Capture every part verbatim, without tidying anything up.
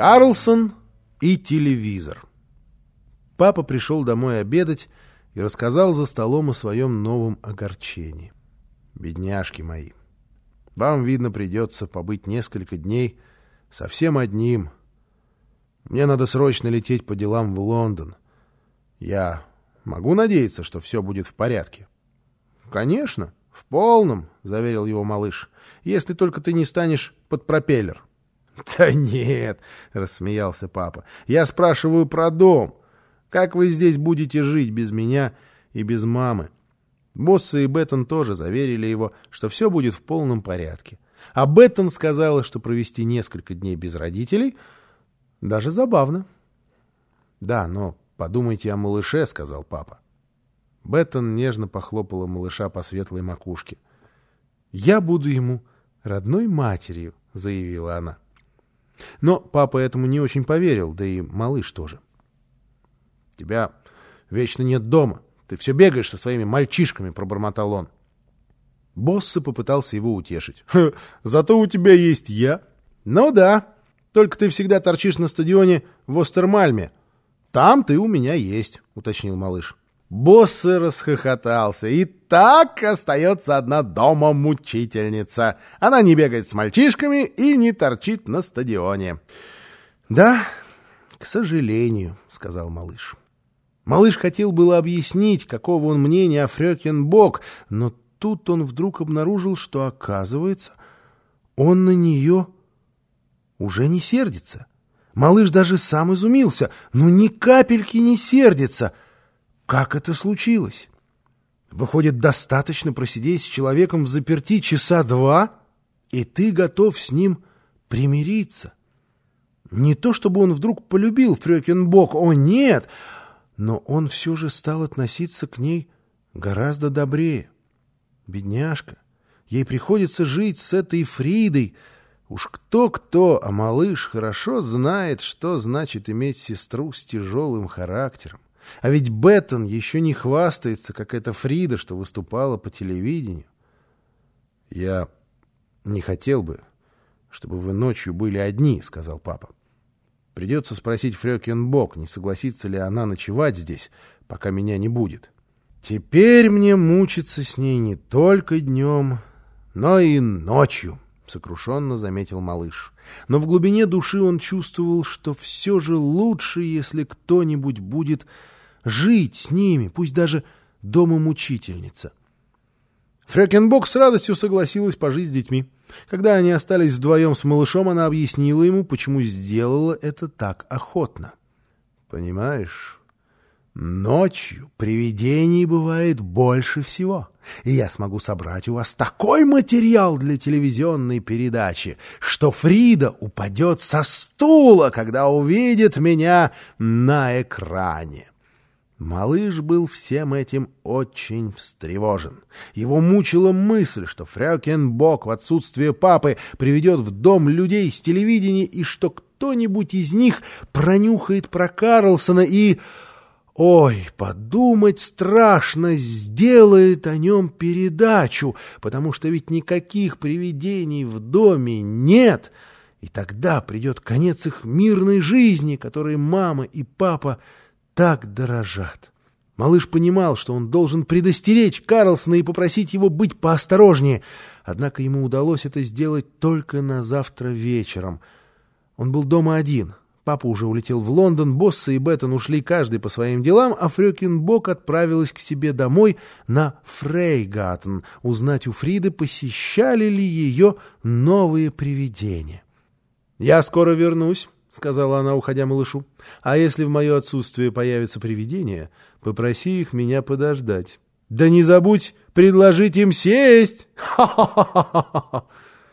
Карлсон и телевизор. Папа пришел домой обедать и рассказал за столом о своем новом огорчении. Бедняжки мои, вам, видно, придется побыть несколько дней совсем одним. Мне надо срочно лететь по делам в Лондон. Я могу надеяться, что все будет в порядке? — Конечно, в полном, — заверил его малыш, — если только ты не станешь под пропеллер. — Да нет, — рассмеялся папа, — я спрашиваю про дом. Как вы здесь будете жить без меня и без мамы? Боссы и Беттон тоже заверили его, что все будет в полном порядке. А Беттон сказала, что провести несколько дней без родителей даже забавно. — Да, но подумайте о малыше, — сказал папа. Беттон нежно похлопала малыша по светлой макушке. — Я буду ему родной матерью, — заявила она. Но папа этому не очень поверил, да и малыш тоже. — Тебя вечно нет дома. Ты все бегаешь со своими мальчишками, — пробормотал он. Боссы попытался его утешить. — Зато у тебя есть я. — Ну да, только ты всегда торчишь на стадионе в Остермальме. Там ты у меня есть, — уточнил малыш. Боссы расхохотался. И так остается одна дома мучительница. Она не бегает с мальчишками и не торчит на стадионе. — Да, к сожалению, — сказал малыш. Малыш хотел было объяснить, какого он мнения о Фрёкинбок, но тут он вдруг обнаружил, что, оказывается, он на нее уже не сердится. Малыш даже сам изумился, но ни капельки не сердится. Как это случилось? Выходит, достаточно просидеть с человеком взаперти часа два, и ты готов с ним примириться. Не то чтобы он вдруг полюбил Фрёкинбок, о нет, но он все же стал относиться к ней гораздо добрее. Бедняжка, ей приходится жить с этой Фридой. Уж кто-кто, а малыш хорошо знает, что значит иметь сестру с тяжелым характером. А ведь Беттон еще не хвастается, как эта Фрида, что выступала по телевидению. — Я не хотел бы, чтобы вы ночью были одни, — сказал папа. — Придется спросить Фрёкинбок, не согласится ли она ночевать здесь, пока меня не будет. Теперь мне мучиться с ней не только днем, но и ночью, — сокрушенно заметил малыш. Но в глубине души он чувствовал, что все же лучше, если кто-нибудь будет жить с ними, пусть даже дома-мучительница. Фрёкинбок с радостью согласилась пожить с детьми. Когда они остались вдвоем с малышом, она объяснила ему, почему сделала это так охотно. «Понимаешь, ночью привидений бывает больше всего, и я смогу собрать у вас такой материал для телевизионной передачи, что Фрида упадет со стула, когда увидит меня на экране». Малыш был всем этим очень встревожен. Его мучила мысль, что Фрёкинбок в отсутствие папы приведет в дом людей с телевидения и что кто-нибудь из них пронюхает про Карлсона и... Ой, подумать страшно, сделает о нем передачу, потому что ведь никаких привидений в доме нет, и тогда придет конец их мирной жизни, которой мама и папа так дорожат. Малыш понимал, что он должен предостеречь Карлсона и попросить его быть поосторожнее, однако ему удалось это сделать только на завтра вечером. Он был дома один. Папа уже улетел в Лондон, Боссы и Беттон ушли каждый по своим делам, а Фрёкинбок отправилась к себе домой на Фрейгаттен узнать у Фриды, посещали ли ее новые привидения. «Я скоро вернусь», — сказала она, уходя малышу. — А если в мое отсутствие появится привидение, попроси их меня подождать. Да не забудь предложить им сесть! Ха-ха-ха-ха-ха!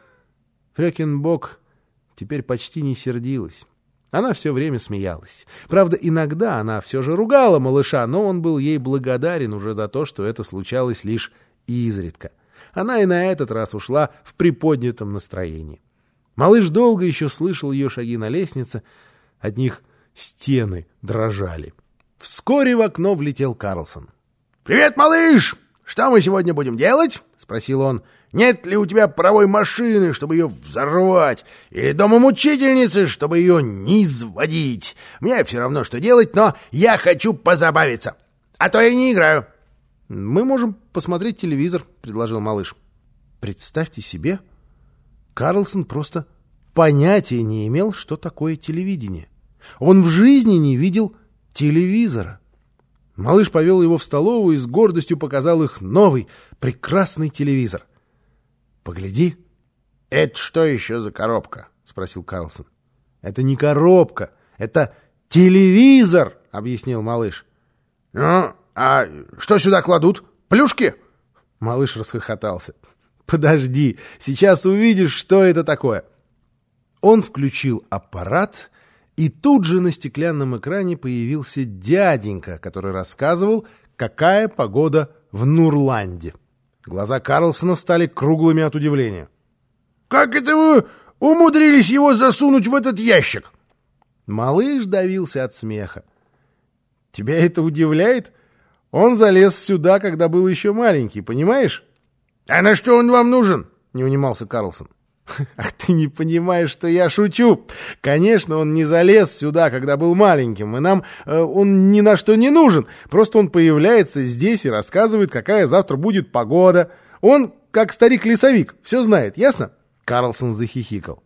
Фрёкинбок теперь почти не сердилась. Она все время смеялась. Правда, иногда она все же ругала малыша, но он был ей благодарен уже за то, что это случалось лишь изредка. Она и на этот раз ушла в приподнятом настроении. Малыш долго еще слышал ее шаги на лестнице, от них стены дрожали. Вскоре в окно влетел Карлсон. — Привет, малыш! что мы сегодня будем делать?» — спросил он. «Нет ли у тебя паровой машины, чтобы ее взорвать? Или дома мучительницы, чтобы ее низводить? Мне все равно, что делать, но я хочу позабавиться. А то я не играю». «Мы можем посмотреть телевизор», — предложил малыш. Представьте себе, Карлсон просто понятия не имел, что такое телевидение. Он в жизни не видел телевизора. Малыш повел его в столовую и с гордостью показал их новый, прекрасный телевизор. «Погляди». «Это что еще за коробка?» — спросил Карлсон. «Это не коробка, это телевизор», — объяснил малыш. «Ну, а что сюда кладут? Плюшки?» Малыш расхохотался. «Подожди, сейчас увидишь, что это такое». Он включил аппарат, и тут же на стеклянном экране появился дяденька, который рассказывал, какая погода в Нурланде. Глаза Карлсона стали круглыми от удивления. «Как это вы умудрились его засунуть в этот ящик?» Малыш давился от смеха. «Тебя это удивляет? Он залез сюда, когда был еще маленький, понимаешь?» «А на что он вам нужен?» — не унимался Карлсон. «Ах, ты не понимаешь, что я шучу. Конечно, он не залез сюда, когда был маленьким, и нам э, он ни на что не нужен. Просто он появляется здесь и рассказывает, какая завтра будет погода. Он как старик-лесовик, все знает, ясно?» Карлсон захихикал.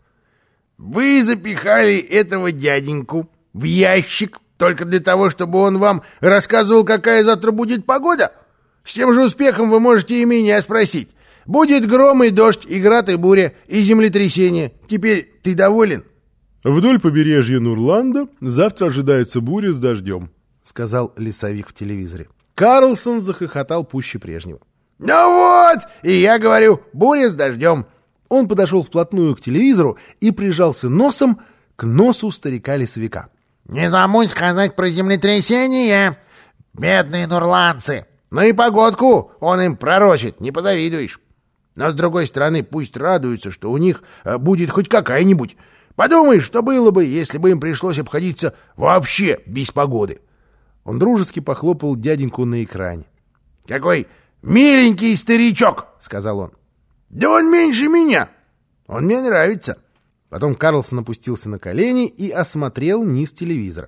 «Вы запихали этого дяденьку в ящик только для того, чтобы он вам рассказывал, какая завтра будет погода? С тем же успехом вы можете и меня спросить. Будет гром и дождь, и град, и буря, и землетрясение. Теперь ты доволен?» «Вдоль побережья Нурланда завтра ожидается буря с дождем», — сказал лесовик в телевизоре. Карлсон захохотал пуще прежнего. «Ну вот, и я говорю, буря с дождем». Он подошел вплотную к телевизору и прижался носом к носу старика-лесовика. «Не забудь сказать про землетрясение, бедные нурландцы. Ну и погодку он им пророчит, не позавидуешь. Но, с другой стороны, пусть радуются, что у них будет хоть какая-нибудь. Подумай, что было бы, если бы им пришлось обходиться вообще без погоды». Он дружески похлопал дяденьку на экране. «Какой миленький старичок!» — сказал он. «Да он меньше меня. Он мне нравится». Потом Карлсон опустился на колени и осмотрел низ телевизора.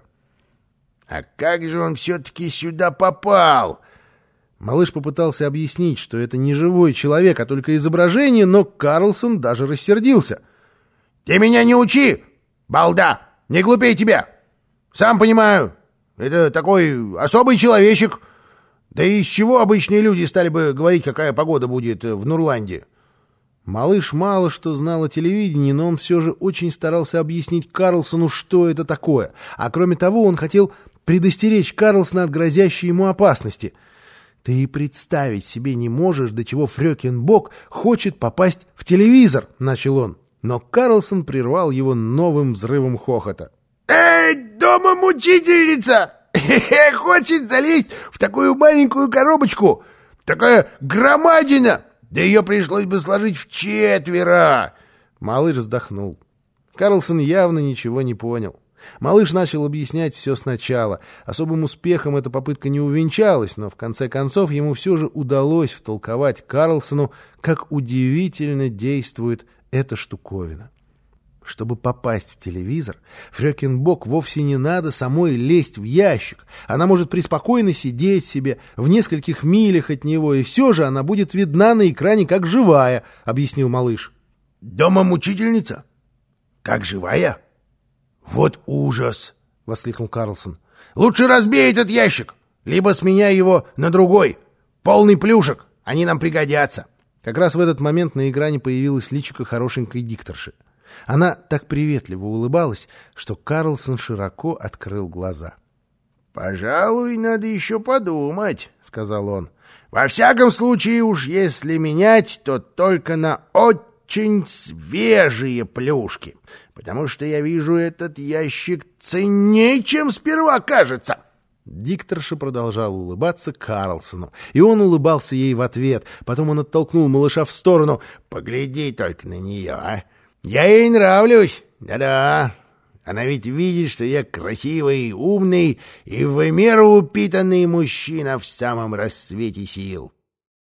«А как же он все-таки сюда попал?» Малыш попытался объяснить, что это не живой человек, а только изображение, но Карлсон даже рассердился. «Ты меня не учи, балда! Не глупей тебя! Сам понимаю, это такой особый человечек. Да и из чего обычные люди стали бы говорить, какая погода будет в Нурланде?» Малыш мало что знал о телевидении, но он все же очень старался объяснить Карлсону, что это такое. А кроме того, он хотел предостеречь Карлсона от грозящей ему опасности. «Ты и представить себе не можешь, до чего Фрёкинбок хочет попасть в телевизор», — начал он. Но Карлсон прервал его новым взрывом хохота. «Эй, дома мучительница! Хочет залезть в такую маленькую коробочку! Такая громадина! Да ее пришлось бы сложить в четверо!» Малыш вздохнул. Карлсон явно ничего не понял. Малыш начал объяснять все сначала. Особым успехом эта попытка не увенчалась, но в конце концов ему все же удалось втолковать Карлсону, как удивительно действует эта штуковина. Чтобы попасть в телевизор, Фрёкинбок вовсе не надо самой лезть в ящик. Она может преспокойно сидеть себе в нескольких милях от него, и все же она будет видна на экране как живая, — объяснил малыш. «Дома мучительница? Как живая? Вот ужас!» — воскликнул Карлсон. «Лучше разбей этот ящик, либо сменяй его на другой. Полный плюшек, они нам пригодятся». Как раз в этот момент на экране появилась личико хорошенькой дикторши. Она так приветливо улыбалась, что Карлсон широко открыл глаза. «Пожалуй, надо еще подумать», — сказал он. «Во всяком случае, уж если менять, то только на очень свежие плюшки, потому что я вижу, этот ящик ценнее, чем сперва кажется». Дикторша продолжала улыбаться Карлсону, и он улыбался ей в ответ. Потом он оттолкнул малыша в сторону. «Погляди только на нее, а! Я ей нравлюсь, да-да. Она ведь видит, что я красивый, умный и в меру упитанный мужчина в самом расцвете сил.